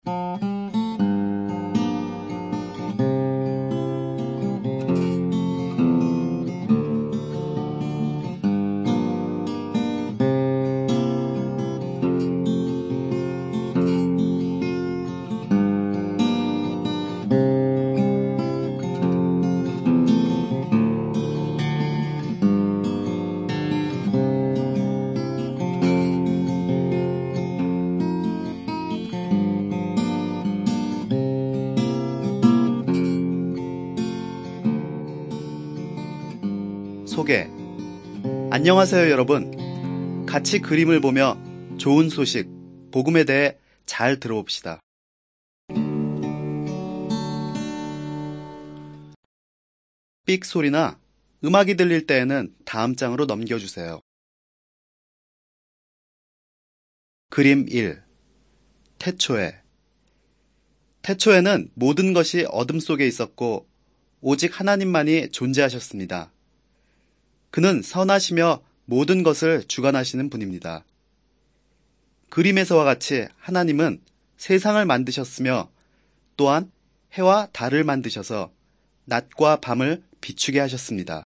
소개. 안녕하세요, 여러분. 같이 그림을 보며 좋은 소식, 복음에 대해 잘 들어봅시다. 삑 소리나 음악이 들릴 때에는 다음 장으로 넘겨주세요. 그림 1. 태초에. 태초에는 모든 것이 어둠 속에 있었고 오직 하나님만이 존재하셨습니다. 그는 선하시며 모든 것을 주관하시는 분입니다. 그림에서와 같이 하나님은 세상을 만드셨으며 또한 해와 달을 만드셔서 낮과 밤을 비추게 하셨습니다.